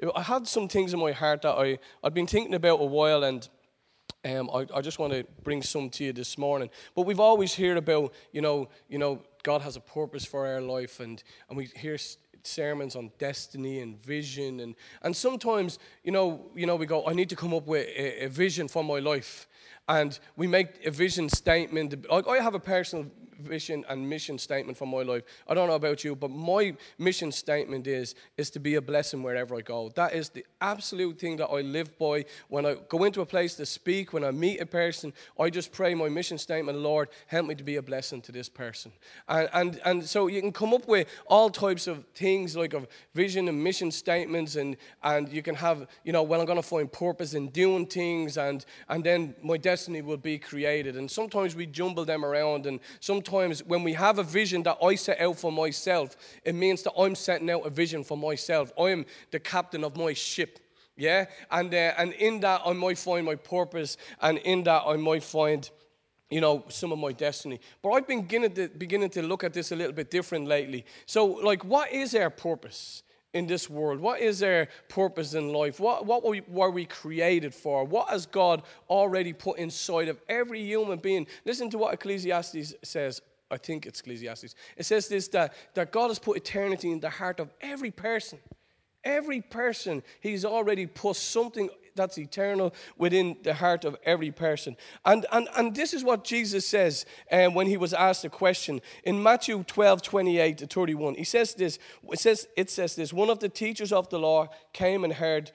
I had some things in my heart that I'd been thinking about a while, and I just want to bring some to you this morning. But we've always heard about, God has a purpose for our life, and we hear sermons on destiny and vision, and sometimes, we go, I need to come up with a vision for my life. And we make a vision statement. I have a personal vision and mission statement for my life. I don't know about you, but my mission statement is to be a blessing wherever I go. That is the absolute thing that I live by. When I go into a place to speak, when I meet a person, I just pray my mission statement, Lord, help me to be a blessing to this person. And so you can come up with all types of things like of vision and mission statements, and you can have, when I'm going to find purpose in doing things, and then my destiny will be created. And sometimes we jumble them around, and sometimes when we have a vision that I set out for myself, it means that I'm setting out a vision for myself. I'm the captain of my ship, yeah? And in that I might find my purpose, and in that I might find, some of my destiny. But I've been beginning to look at this a little bit different lately. So, what is our purpose in this world? What is our purpose in life? What were we created for? What has God already put inside of every human being? Listen to what Ecclesiastes says. I think it's Ecclesiastes. It says this, that God has put eternity in the heart of every person. Every person, he's already put something that's eternal within the heart of every person. And this is what Jesus says when he was asked a question. In Matthew 12:28-31, he says this. It says this, one of the teachers of the law came and heard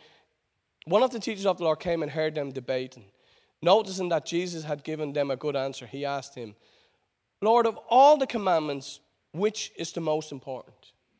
them debating. Noticing that Jesus had given them a good answer, he asked him, Lord, of all the commandments, which is the most important?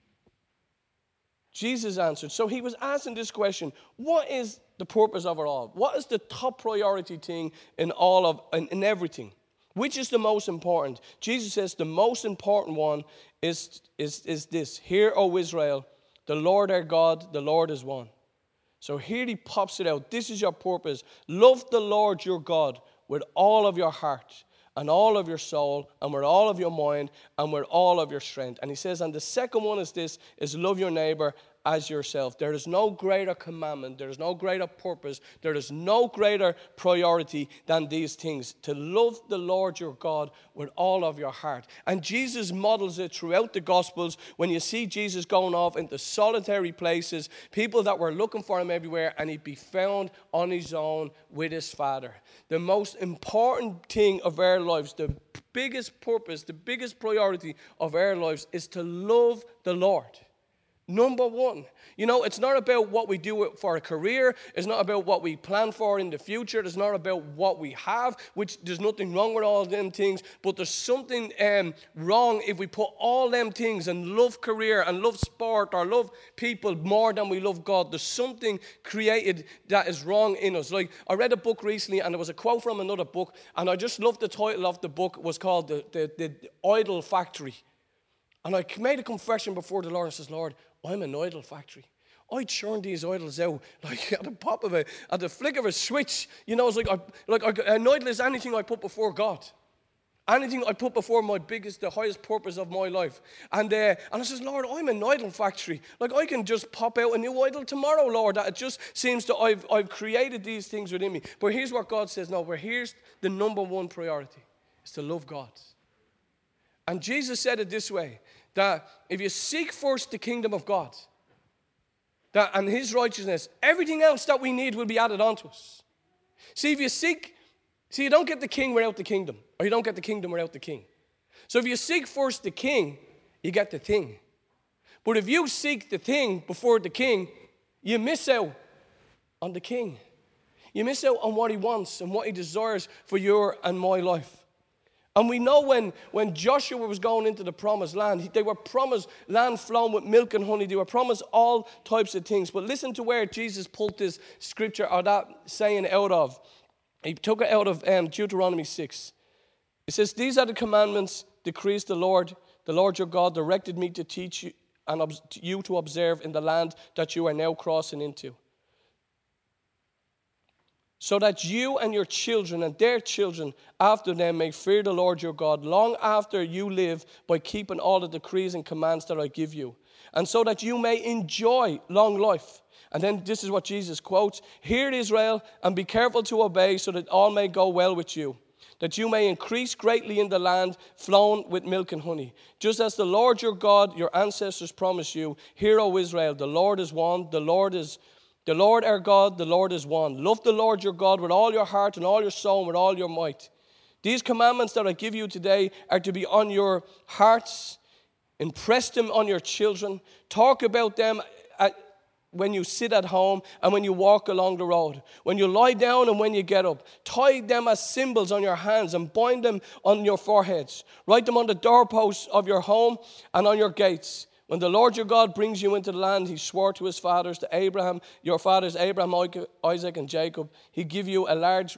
Jesus answered. So he was asking this question, what is the purpose of it all? What is the top priority thing in everything? Which is the most important? Jesus says the most important one is this. Hear, O Israel, the Lord our God, the Lord is one. So here he pops it out. This is your purpose. Love the Lord your God with all of your heart and all of your soul and with all of your mind and with all of your strength. And he says, and the second one is this, is love your neighbor as yourself. There is no greater commandment, there is no greater purpose, there is no greater priority than these things. To love the Lord your God with all of your heart. And Jesus models it throughout the Gospels. When you see Jesus going off into solitary places, people that were looking for him everywhere, and he'd be found on his own with his Father. The most important thing of our lives, the biggest purpose, the biggest priority of our lives is to love the Lord. Number one. It's not about what we do for a career. It's not about what we plan for in the future. It's not about what we have, which there's nothing wrong with all them things. But there's something wrong if we put all them things and love career and love sport or love people more than we love God. There's something created that is wrong in us. Like, I read a book recently, and there was a quote from another book, and I just loved the title of the book. It was called The Idol Factory. And I made a confession before the Lord and says, Lord, I'm an idol factory. I churn these idols out like at the flick of a switch. It's like an idol is anything I put before God. Anything I put before the highest purpose of my life. And I says, Lord, I'm an idol factory. Like, I can just pop out a new idol tomorrow, Lord. That it just seems that I've created these things within me. But here's what God says, no, here's the number one priority, is to love God. And Jesus said it this way, that if you seek first the kingdom of God and his righteousness, everything else that we need will be added onto us. See, you don't get the king without the kingdom, or you don't get the kingdom without the king. So if you seek first the king, you get the thing. But if you seek the thing before the king, you miss out on the king. You miss out on what he wants and what he desires for your and my life. And we know when Joshua was going into the promised land, they were promised land flowing with milk and honey. They were promised all types of things. But listen to where Jesus pulled this scripture or that saying out of. He took it out of Deuteronomy 6. It says, these are the commandments, decrees the Lord your God directed me to teach you and you to observe in the land that you are now crossing into. So that you and your children and their children after them may fear the Lord your God long after you live, by keeping all the decrees and commands that I give you. And so that you may enjoy long life And then this is what Jesus quotes. Hear, Israel, and be careful to obey, so that all may go well with you, that you may increase greatly in the land flowing with milk and honey. Just as the Lord your God, your ancestors promised you. Hear, O Israel, the Lord is one, the Lord our God, the Lord is one. Love the Lord your God with all your heart and all your soul and with all your might. These commandments that I give you today are to be on your hearts. Impress them on your children. Talk about them when you sit at home and when you walk along the road, when you lie down and when you get up. Tie them as symbols on your hands and bind them on your foreheads. Write them on the doorposts of your home and on your gates. When the Lord your God brings you into the land he swore to his fathers, to Abraham, your fathers Abraham, Isaac, and Jacob, he give you a large,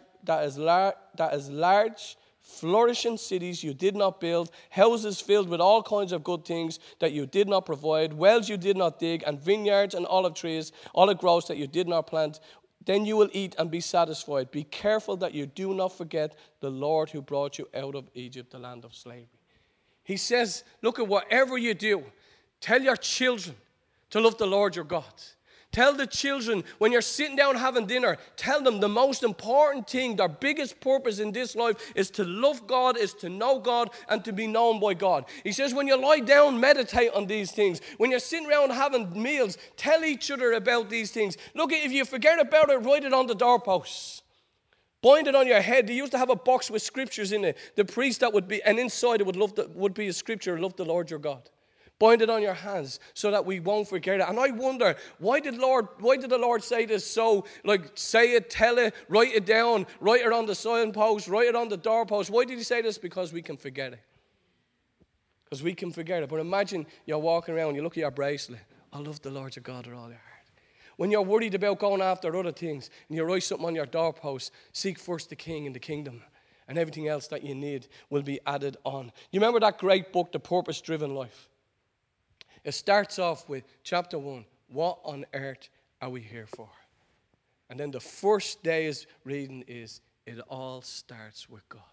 flourishing cities you did not build, houses filled with all kinds of good things that you did not provide, wells you did not dig, and vineyards and olive trees, olive groves that you did not plant. Then you will eat and be satisfied. Be careful that you do not forget the Lord who brought you out of Egypt, the land of slavery. He says, look, at whatever you do, tell your children to love the Lord your God. Tell the children, when you're sitting down having dinner, tell them the most important thing, their biggest purpose in this life is to love God, is to know God, and to be known by God. He says, when you lie down, meditate on these things. When you're sitting around having meals, tell each other about these things. Look, if you forget about it, write it on the doorposts. Bind it on your head. They used to have a box with scriptures in it. The priest that would be, and inside it would be a scripture, love the Lord your God. Bind it on your hands so that we won't forget it. And I wonder, why did the Lord say this? So, like, say it, tell it, write it down, write it on the signpost, write it on the doorpost. Why did he say this? Because we can forget it. Because we can forget it. But imagine you're walking around, you look at your bracelet. I love the Lord your God with all your heart. When you're worried about going after other things, and you write something on your doorpost, seek first the King and the kingdom, and everything else that you need will be added on. You remember that great book, The Purpose-Driven Life? It starts off with chapter 1, what on earth are we here for? And then the first day's reading is, it all starts with God.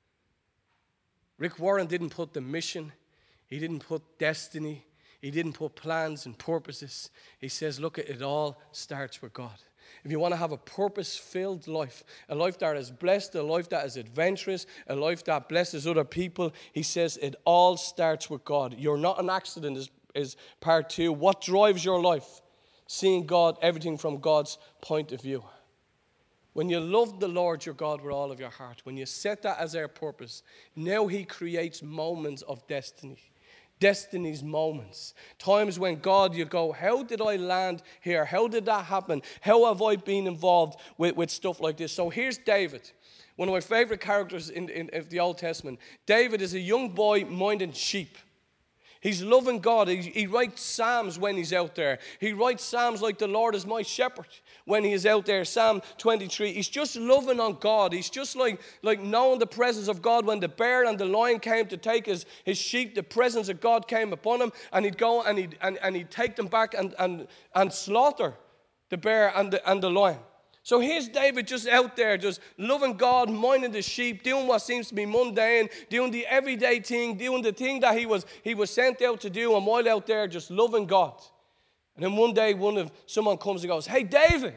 Rick Warren didn't put the mission, he didn't put destiny, he didn't put plans and purposes. He says, look, it all starts with God. If you want to have a purpose-filled life, a life that is blessed, a life that is adventurous, a life that blesses other people, he says it all starts with God. You're not an accident, is part 2. What drives your life? Seeing God, everything from God's point of view. When you love the Lord your God with all of your heart, when you set that as our purpose, now he creates moments of destiny. Destiny's moments. Times when God, you go, how did I land here? How did that happen? How have I been involved with stuff like this? So here's David, one of my favorite characters in the Old Testament. David is a young boy minding sheep. He's loving God. He writes psalms when he's out there. He writes psalms like the Lord is my shepherd when he is out there. Psalm 23. He's just loving on God. He's just like knowing the presence of God. When the bear and the lion came to take his sheep, the presence of God came upon him, and he'd go and he'd take them back and slaughter the bear and the lion. So here's David just out there, just loving God, minding the sheep, doing what seems to be mundane, doing the everyday thing, doing the thing that he was sent out to do, and while out there just loving God. And then one day someone comes and goes, hey, David,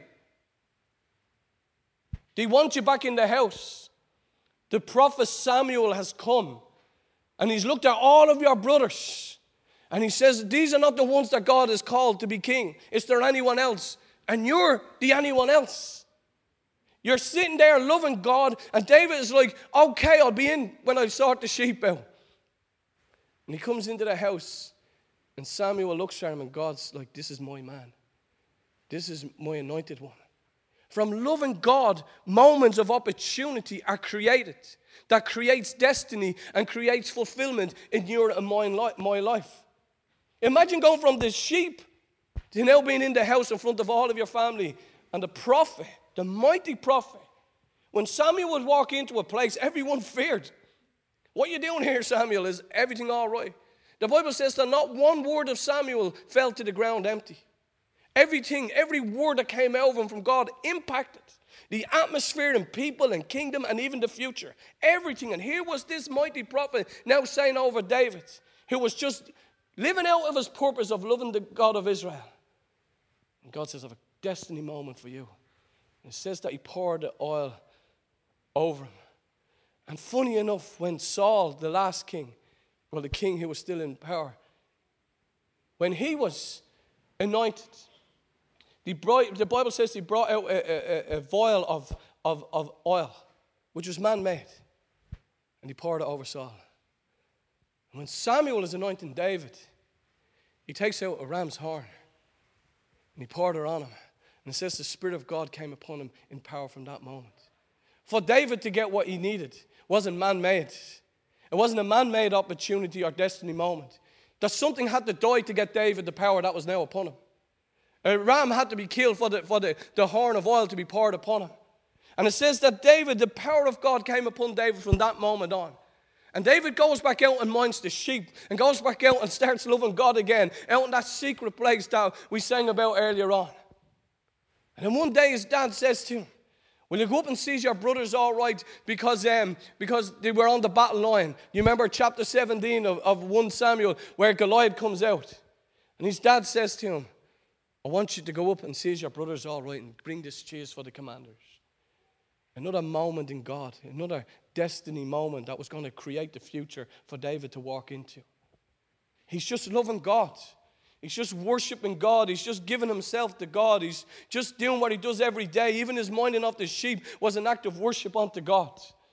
they want you back in the house. The prophet Samuel has come, and he's looked at all of your brothers, and he says, these are not the ones that God has called to be king. Is there anyone else? And you're the anyone else. You're sitting there loving God, and David is like, okay, I'll be in when I sort the sheep out. And he comes into the house, and Samuel looks at him, and God's like, this is my man. This is my anointed one. From loving God, moments of opportunity are created that creates destiny and creates fulfillment in your and my life. Imagine going from the sheep to now being in the house in front of all of your family, and the prophet, the mighty prophet. When Samuel would walk into a place, everyone feared. What are you doing here, Samuel? Is everything all right? The Bible says that not one word of Samuel fell to the ground empty. Everything, every word that came out of him from God impacted the atmosphere and people and kingdom and even the future. Everything. And here was this mighty prophet now saying over David, who was just living out of his purpose of loving the God of Israel. And God says, I've a destiny moment for you. And it says that he poured the oil over him. And funny enough, when Saul, the last king, well, the king who was still in power, when he was anointed, the Bible says he brought out a vial of oil, which was man-made, and he poured it over Saul. And when Samuel is anointing David, he takes out a ram's horn, and he poured it on him. And it says the Spirit of God came upon him in power from that moment. For David to get what he needed wasn't man-made. It wasn't a man-made opportunity or destiny moment. That something had to die to get David the power that was now upon him. A ram had to be killed for the horn of oil to be poured upon him. And it says that David, the power of God came upon David from that moment on. And David goes back out and minds the sheep and goes back out and starts loving God again, out in that secret place that we sang about earlier on. And then one day his dad says to him, will you go up and see your brothers all right because they were on the battle line? You remember chapter 17 of 1 Samuel where Goliath comes out. And his dad says to him, I want you to go up and see your brothers all right and bring this cheese for the commanders. Another moment in God, another destiny moment that was going to create the future for David to walk into. He's just loving God. He's just worshiping God. He's just giving himself to God. He's just doing what he does every day. Even his minding of the sheep was an act of worship unto God.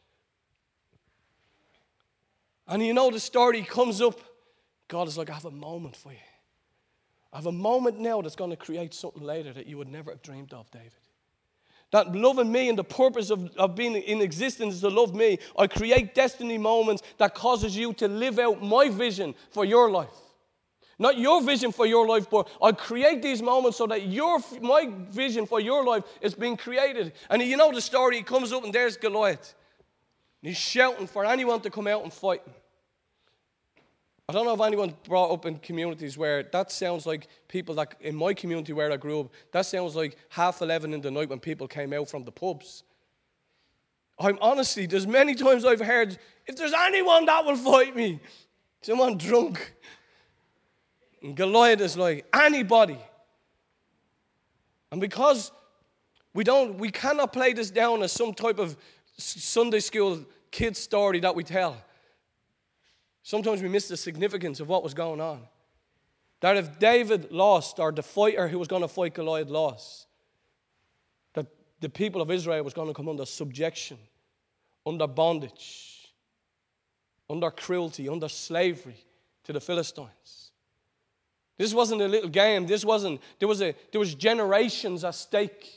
And you know the story comes up. God is like, I have a moment for you. I have a moment now that's going to create something later that you would never have dreamed of, David. That loving me and the purpose of being in existence is to love me. I create destiny moments that causes you to live out my vision for your life. Not your vision for your life, but I create these moments so that my vision for your life is being created. And you know the story, he comes up and there's Goliath. And he's shouting for anyone to come out and fight him. I don't know if anyone brought up in communities where that sounds like people that, in my community where I grew up, that sounds like 11:30 in the night when people came out from the pubs. Honestly, there's many times I've heard, if there's anyone that will fight me, someone drunk. And Goliath is like, anybody. And because we cannot play this down as some type of Sunday school kid story that we tell. Sometimes we miss the significance of what was going on. That if David lost, or the fighter who was going to fight Goliath lost, that the people of Israel was going to come under subjection, under bondage, under cruelty, under slavery to the Philistines. This wasn't a little game. There was generations at stake.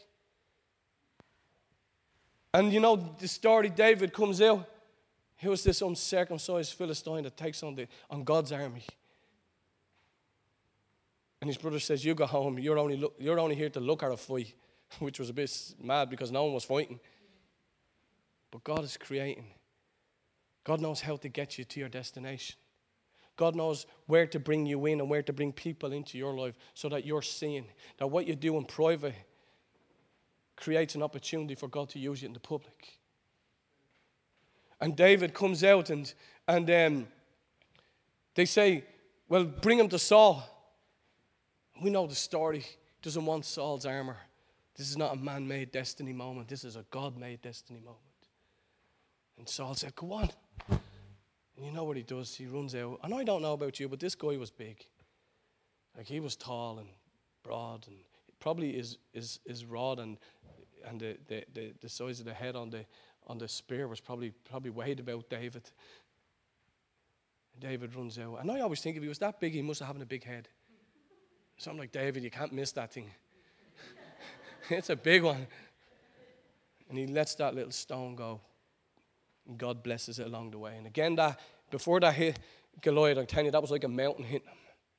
And you know the story, David comes out. He was this uncircumcised Philistine that takes on God's army. And his brother says, you go home, you're only here to look at a fight, which was a bit mad because no one was fighting. But God is creating. God knows how to get you to your destination. God knows where to bring you in and where to bring people into your life so that you're seeing that what you do in private creates an opportunity for God to use you in the public. And David comes out and they say, well, bring him to Saul. We know the story. He doesn't want Saul's armor. This is not a man-made destiny moment. This is a God-made destiny moment. And Saul said, go on. And you know what he does? He runs out. And I don't know about you, but this guy was big. Like he was tall and broad, and probably his rod and the size of the head on the spear was probably weighed about David. And David runs out. And I always think if he was that big, he must have having a big head. So I'm like, David, you can't miss that thing. It's a big one. And he lets that little stone go. And God blesses it along the way. And again, before that hit Goliath, I'm telling you, that was like a mountain hitting him.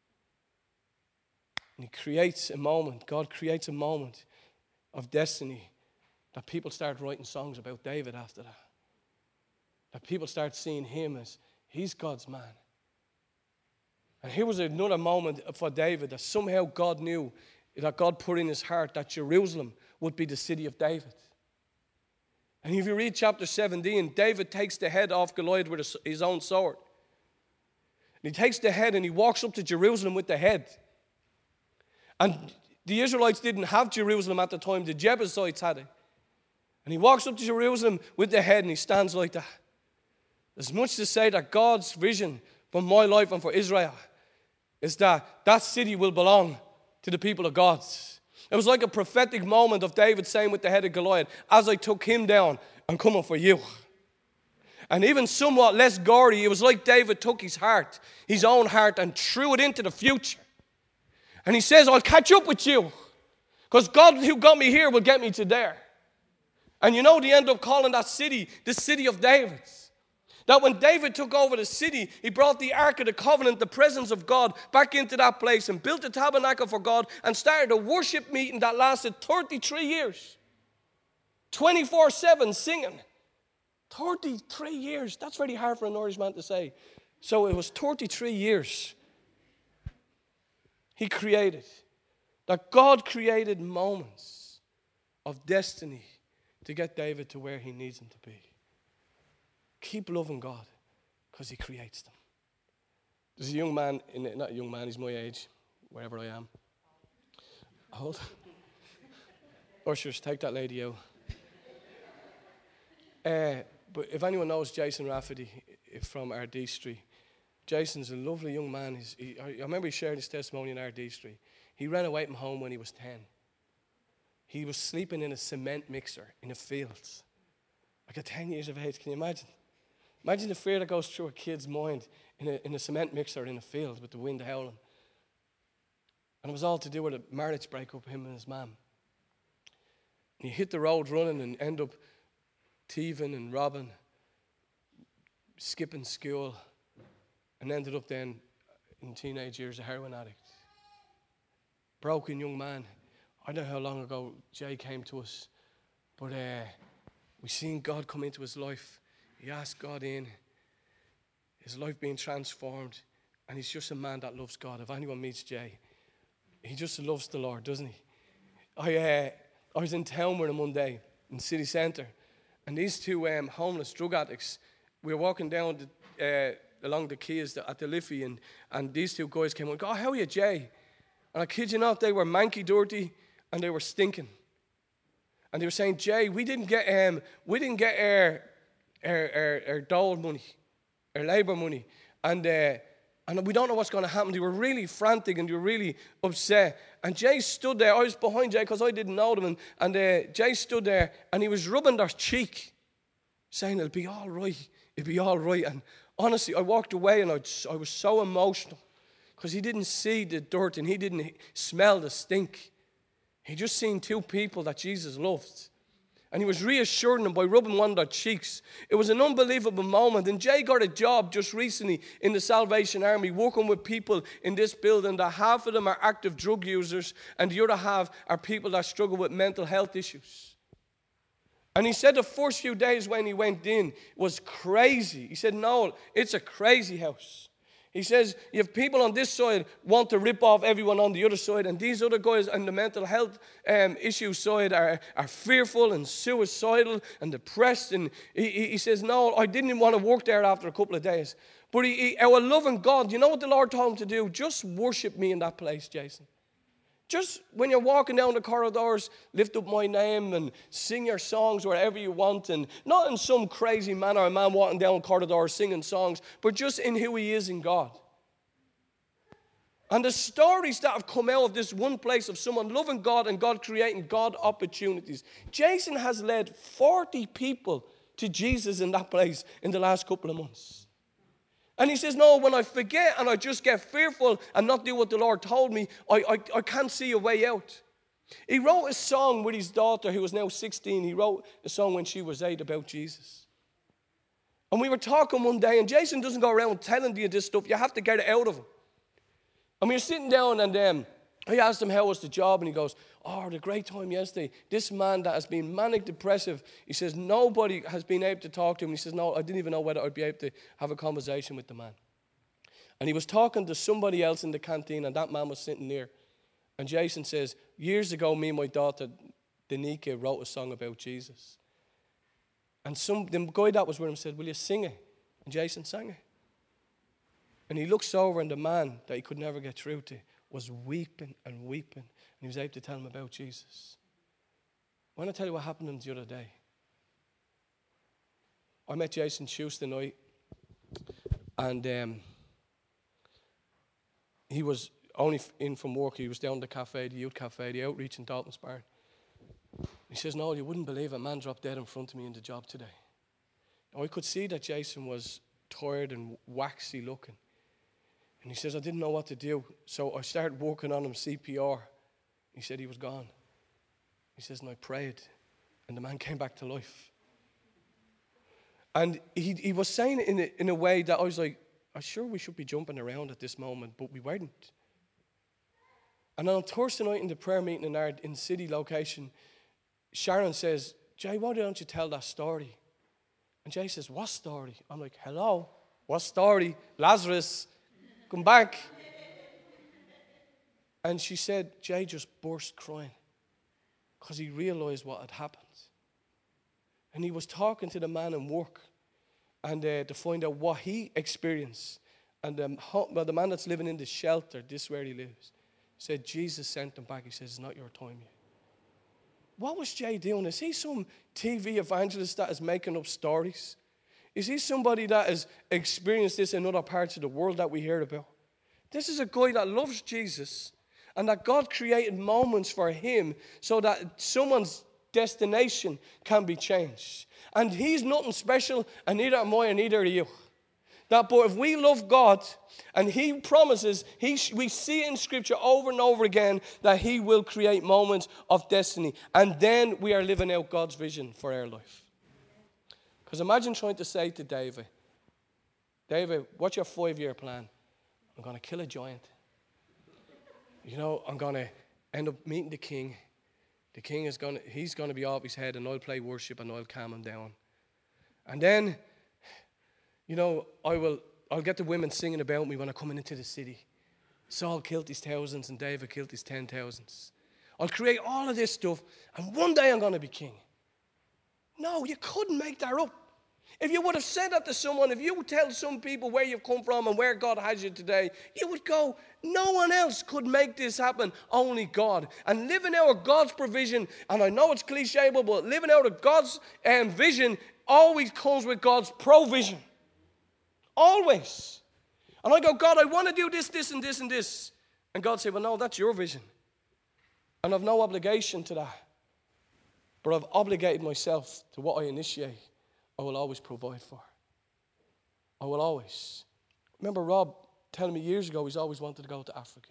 And he creates a moment. God creates a moment of destiny that people start writing songs about David after that. That people start seeing him as he's God's man. And here was another moment for David that somehow God knew, that God put in his heart that Jerusalem would be the city of David. And if you read chapter 17, David takes the head off Goliath with his own sword. And he takes the head and he walks up to Jerusalem with the head. And The Israelites didn't have Jerusalem at the time. The Jebusites had it. And he walks up to Jerusalem with the head and he stands like that. There's much to say that God's vision for my life and for Israel is that that city will belong to the people of God. It was like a prophetic moment of David saying with the head of Goliath, as I took him down, I'm coming for you. And even somewhat less gory, it was like David took his heart, his own heart, and threw it into the future. And he says, I'll catch up with you, because God who got me here will get me to there. And you know, they end up calling that city the city of David. That when David took over the city, he brought the Ark of the Covenant, the presence of God, back into that place and built a tabernacle for God and started a worship meeting that lasted 33 years. 24/7 singing. 33 years. That's very hard for an Irishman to say. So it was 33 years he created. That God created moments of destiny to get David to where he needs him to be. Keep loving God because he creates them. There's a young man, not a young man, he's my age, wherever I am. Hold. Ushers, take that lady out. But if anyone knows Jason Rafferty from Ardee Street, Jason's a lovely young man. I remember he shared his testimony in Ardee Street. He ran away from home when he was 10. He was sleeping in a cement mixer in the fields. Like at 10 years of age, can you imagine? Imagine the fear that goes through a kid's mind in a cement mixer in a field with the wind howling. And it was all to do with a marriage breakup, him and his mum. And he hit the road running and ended up thieving and robbing, skipping school, and ended up then in teenage years a heroin addict. Broken young man. I don't know how long ago Jay came to us, but we seen God come into his life. He asked God in, his life being transformed, and he's just a man that loves God. If anyone meets Jay, he just loves the Lord, doesn't he? I was in town with him one day in city centre, and these two homeless drug addicts, we were walking down along the quays at the Liffey, and these two guys came on, how are you, Jay? And I kid you not, they were manky dirty, and they were stinking. And they were saying, Jay, we didn't get our dole money, our labour money, and we don't know what's going to happen. They were really frantic and they were really upset. And Jay stood there. I was behind Jay because I didn't know them. And Jay stood there and he was rubbing their cheek, saying, it'll be all right. It'll be all right. And honestly, I walked away and I was so emotional because he didn't see the dirt and he didn't smell the stink. He just seen two people that Jesus loved. And he was reassuring them by rubbing one of their cheeks. It was an unbelievable moment. And Jay got a job just recently in the Salvation Army, working with people in this building that half of them are active drug users and the other half are people that struggle with mental health issues. And he said the first few days when he went in was crazy. He said, no, it's a crazy house. He says, you have people on this side want to rip off everyone on the other side, and these other guys on the mental health issue side are fearful and suicidal and depressed. And he says, no, I didn't even want to work there after a couple of days. But our loving God, you know what the Lord told him to do? Just worship me in that place, Jason. Just when you're walking down the corridors, lift up my name and sing your songs wherever you want. And not in some crazy manner, a man walking down corridors singing songs, but just in who he is in God. And the stories that have come out of this one place of someone loving God and God creating God opportunities. Jason has led 40 people to Jesus in that place in the last couple of months. And he says, no, when I forget and I just get fearful and not do what the Lord told me, I can't see a way out. He wrote a song with his daughter, who was now 16. He wrote a song when she was 8 about Jesus. And we were talking one day, and Jason doesn't go around telling you this stuff. You have to get it out of him. And we were sitting down, and I asked him how was the job, and he goes, oh, I had a great time yesterday. This man that has been manic depressive, he says, nobody has been able to talk to him. He says, no, I didn't even know whether I'd be able to have a conversation with the man. And he was talking to somebody else in the canteen, and that man was sitting there. And Jason says, years ago, me and my daughter, Danica, wrote a song about Jesus. And the guy that was with him said, will you sing it? And Jason sang it. And he looks over, and the man that he could never get through to was weeping and weeping. And he was able to tell him about Jesus. I want to tell you what happened to him the other day. I met Jason Tuesday night. And he was only in from work. He was down the cafe, the youth cafe, the outreach in Dalton's Barn. He says, "No, you wouldn't believe it. A man dropped dead in front of me in the job today." Now, I could see that Jason was tired and waxy looking. And he says, "I didn't know what to do. So I started working on him CPR." He said he was gone. He says, "And I prayed. And the man came back to life." And he was saying it in a way that I was like, I'm sure we should be jumping around at this moment, but we weren't. And on Thursday night in the prayer meeting in city location, Sharon says, "Jay, why don't you tell that story?" And Jay says, "What story?" I'm like, "Hello, what story? Lazarus, come back." And she said, Jay just burst crying because he realized what had happened. And he was talking to the man in work and to find out what he experienced. And the man that's living in the shelter, this is where he lives, said Jesus sent him back. He says, "It's not your time yet." What was Jay doing? Is he some TV evangelist that is making up stories? Is he somebody that has experienced this in other parts of the world that we hear about? This is a guy that loves Jesus and that God created moments for him so that someone's destination can be changed. And he's nothing special, and neither am I, and neither are you. But if we love God, and he promises, we see in Scripture over and over again that he will create moments of destiny. And then we are living out God's vision for our life. Because imagine trying to say to David, what's your 5-year plan? I'm going to kill a giant. I'm going to end up meeting the king. The king he's going to be off his head, and I'll play worship and I'll calm him down. And then, I'll get the women singing about me when I come into the city. Saul killed his thousands and David killed his 10,000s. I'll create all of this stuff, and one day I'm going to be king. No, you couldn't make that up. If you would have said that to someone, if you would tell some people where you've come from and where God has you today, you would go, no one else could make this happen, only God. And living out of God's provision, and I know it's cliche, but living out of God's vision always comes with God's provision. Always. And I go, "God, I want to do this, this, and this, and this." And God said, "Well, no, that's your vision. And I've no obligation to that. But I've obligated myself to what I initiate. I will always provide for. I will always." Remember Rob telling me years ago he's always wanted to go to Africa.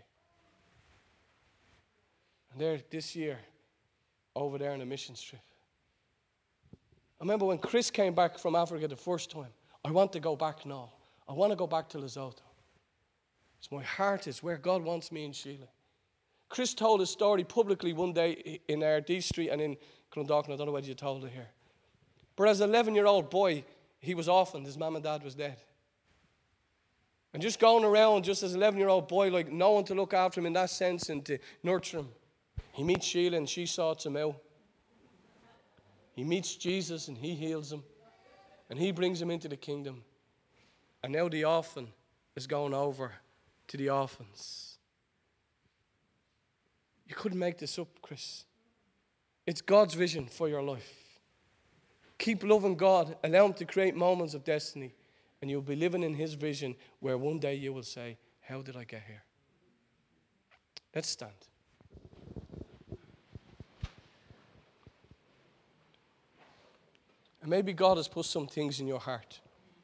And there this year, over there on a missions trip. I remember when Chris came back from Africa the first time. I want to go back now. I want to go back to Lesotho. It's my heart is where God wants me and Sheila. Chris told his story publicly one day in our D Street and in Clondalkin. I don't know whether you told it here. But as an 11-year-old boy, he was orphaned. His mom and dad was dead. And just going around just as an 11-year-old boy, like no one to look after him in that sense and to nurture him. He meets Sheila and she sorts him out. He meets Jesus and he heals him. And he brings him into the kingdom. And now the orphan is going over to the orphans. You couldn't make this up, Chris. It's God's vision for your life. Keep loving God. Allow him to create moments of destiny. And you'll be living in his vision where one day you will say, "How did I get here?" Let's stand. And maybe God has put some things in your heart.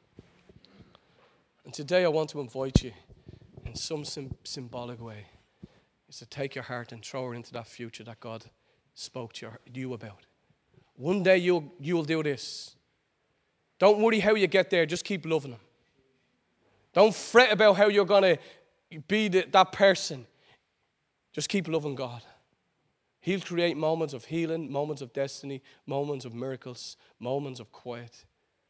And today I want to invite you in some symbolic way is to take your heart and throw her into that future that God spoke to you about. One day you will do this. Don't worry how you get there. Just keep loving him. Don't fret about how you're going to be that person. Just keep loving God. He'll create moments of healing, moments of destiny, moments of miracles, moments of quiet.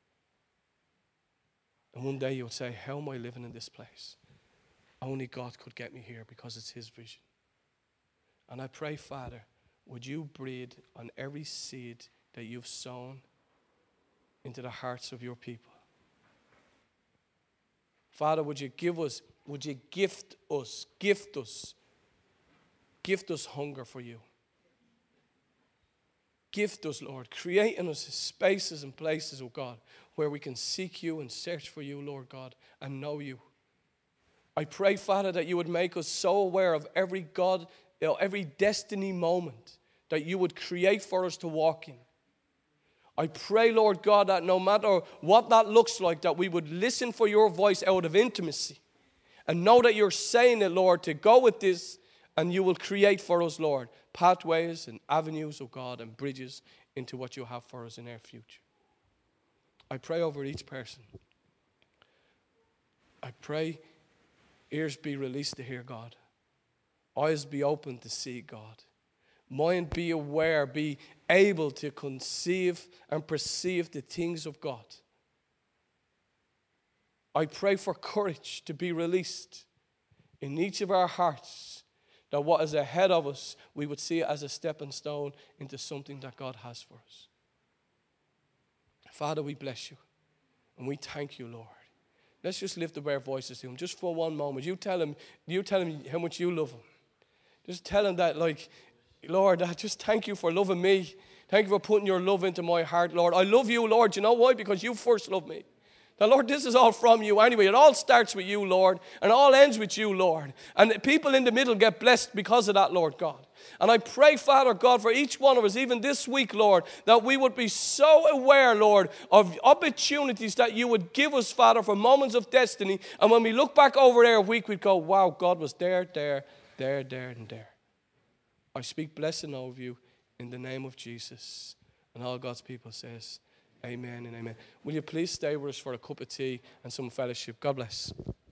And one day you'll say, "How am I living in this place? Only God could get me here because it's his vision." And I pray, Father, would you breathe on every seed that you've sown into the hearts of your people. Father, would you gift us Gift us hunger for you. Gift us, Lord. Create in us spaces and places, oh God, where we can seek you and search for you, Lord God, and know you. I pray, Father, that you would make us so aware of every God, every destiny moment that you would create for us to walk in. I pray, Lord God, that no matter what that looks like, that we would listen for your voice out of intimacy and know that you're saying it, Lord, to go with this, and you will create for us, Lord, pathways and avenues, oh God, and bridges into what you have for us in our future. I pray over each person. I pray ears be released to hear God. Eyes be open to see God. Mind be aware, be able to conceive and perceive the things of God. I pray for courage to be released in each of our hearts, that what is ahead of us, we would see it as a stepping stone into something that God has for us. Father, we bless you and we thank you, Lord. Let's just lift up our voices to him just for one moment. You tell him how much you love him. Just tell him that, like, Lord, I just thank you for loving me. Thank you for putting your love into my heart, Lord. I love you, Lord. You know why? Because you first loved me. Now, Lord, this is all from you anyway. It all starts with you, Lord, and it all ends with you, Lord. And the people in the middle get blessed because of that, Lord God. And I pray, Father God, for each one of us, even this week, Lord, that we would be so aware, Lord, of opportunities that you would give us, Father, for moments of destiny. And when we look back over our week, we'd go, wow, God was there, and there. I speak blessing over you in the name of Jesus. And all God's people says, amen and amen. Will you please stay with us for a cup of tea and some fellowship? God bless.